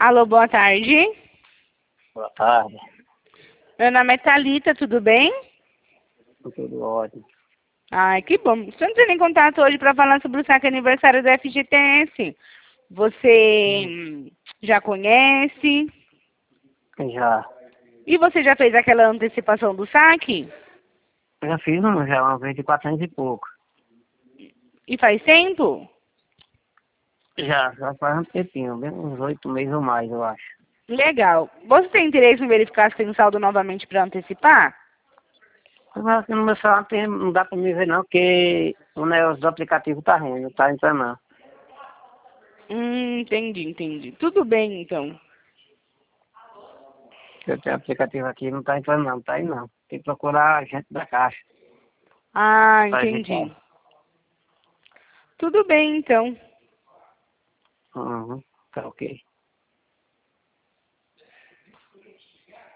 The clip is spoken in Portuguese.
Alô, boa tarde. Boa tarde. Meu nome é Thalita, tudo bem? Tudo ótimo. Ai, que bom. Estou entrando em contato hoje para falar sobre o saque aniversário da FGTS. Você já conhece? Já. E você já fez aquela antecipação do saque? Já fiz já uma vez de 400 e pouco. E faz tempo? Já faz um tempinho, bem uns 8 meses ou mais, eu acho. Legal. Você tem interesse em verificar se tem saldo novamente para antecipar? Mas aqui no meu celular não dá pra me ver não, porque o negócio do aplicativo tá ruim, não tá entrando não. Entendi. Tudo bem, então. Eu tenho aplicativo aqui, não tá entrando não, tá aí não. Tem que procurar a gente da caixa Ah, pra ajeitar. entendi. Tudo bem, então. Uhum, tá ok.